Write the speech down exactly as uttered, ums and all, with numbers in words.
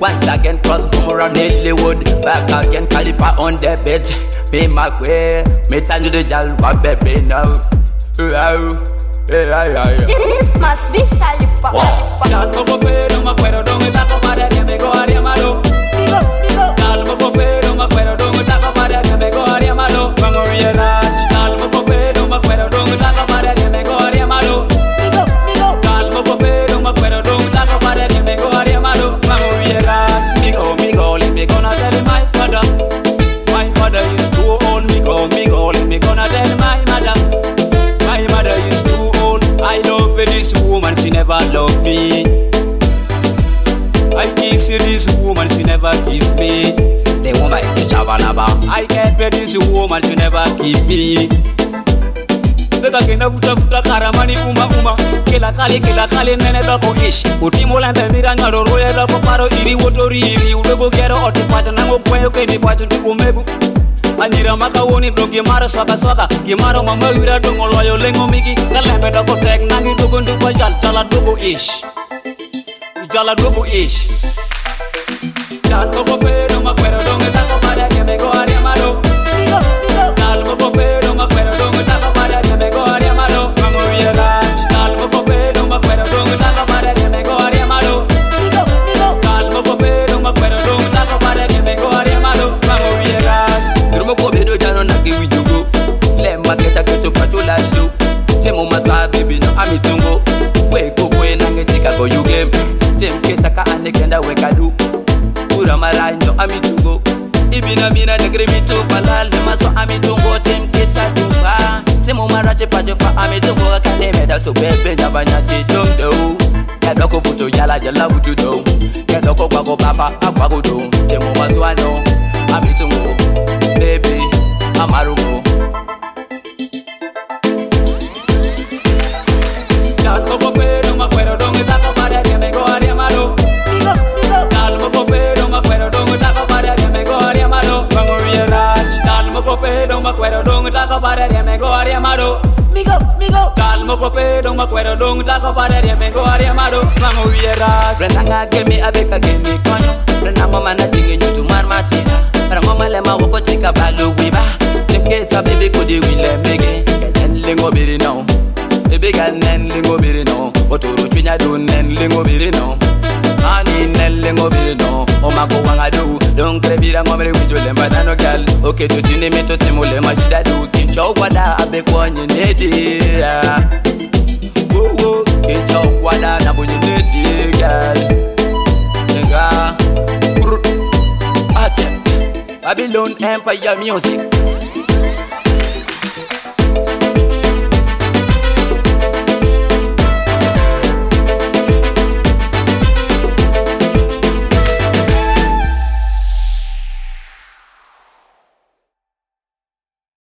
Once again, cross boomerang Hollywood. Back again, Caliper on the bed. Pay my way, me turn to the gal, what baby now. This must be Caliper. Calmo copero, me acuerdo, don't me taco para que me go a malo. Migo, migo. Calmo copero, me acuerdo, don't me taco para que me go a malo. Vamos vieras. Calmo copero, me acuerdo, don't me taco para que me go a malo. Migo, migo. Calmo copero, me acuerdo, don't me taco para que me go a malo. Vamos vieras. Migo, migo, let me gonna tell my father. My father is too old. Migo, migo, let me gonna tell my mother. My mother is too old. I love this woman, she never loved me. I kiss this woman, she never kissed me. The woman is chavalaba. I kept this woman, she never keep me. Beka kenda futa futa karamani uma uma. Kila kali kila kali nene dako ish. Utimo lambe miranga roro ya dako paro iri wotori iri. Udego gero oti pacha nango kwenyo kendi pacha tuku megu. Anjira maka woni do gimara swaka swaka. Gimara mama wira dongo loyo lengo miki. Kalembe dako tek nangi dogo nduko jal jala dogo ish. Jala dogo ish. Calmo copero, me acuerdo, don't me taco para que me go a malo. Migo, migo. Calmo copero, me acuerdo, don't me taco para que me go a malo. Vamos vieras. Calmo copero, me acuerdo, don't me taco para que me go a malo. Migo, migo. Calmo copero, me acuerdo, don't me taco para que me go a malo. Vamos vieras. Durmo copero ya no naki wijugo. Le maketa keto patula lu. Temo maswa baby no amitungo. We go kwe nange tika go you game. Tem kesa ka anekenda weka du. Pura marai no amitungo. Ibina bina negre mitu palal maso amitungo tem kesa duba. Temo marache pajo fa amitungo kane meda so bebe nyabanya chitungo. Kedoko futo yala yala wutu do. Kedoko kwago papa akwago do. Temo maswa no amitungo. Baby amarugo. Calmo copero, me acuerdo, don't me taco para que me go a malo. Migo, migo. Calmo copero, me acuerdo, don't me taco para que me go a malo. Vamos vieras. Calmo copero, me acuerdo, don't me taco para que me go a malo. Migo, migo. Calmo copero, me acuerdo, don't me taco para que me go a malo. Vamos vieras. Renanga gemi abeka gemi konyo. Renanga mana dinge nyutu marmatina. Renanga lema woko tika balu wiba. Temkesa baby kodi wile mege. Kenen lingo biri no. Baby gal nen lingo biri no. Otoro chinya do nen lingo biri no. Ani nen lingo biri no. Omako wanga do. Don't krebira ngomre wijo lemba dano gal. Okay to tini mito temule mashida do. Kincho wada abekwa nye nedi. Woo woo. Kincho wada nabonye nedi gal. Nigga. Babylon Empire Music.